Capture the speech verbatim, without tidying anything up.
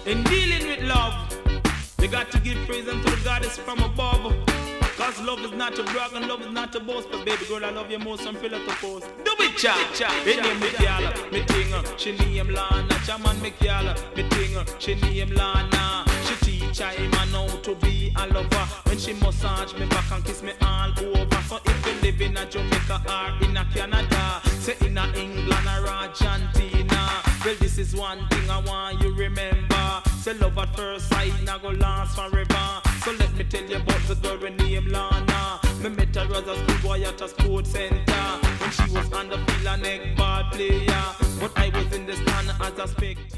In dealing with love, you got to give praise unto the goddess from above. Cause love is not to brag and love is not to boast. But baby girl, I love you most and feel like a post. Do it, cha, cha. Me name me gyal, me ting. She name Lana, chaman me gyal, me ting. She name Lana. She teach I man how to be a lover. When she massage me back and kiss me all over. So if you live in a Jamaica or in a Canada, say in a England or Argentina, well this is one thing I want you remember. Say love at first sight, not go last forever. So let me tell you about the girl we name Lana. Me met her as a schoolboy at a sports center when she was on the field an egg ball player, but I was in the stand as a spectator.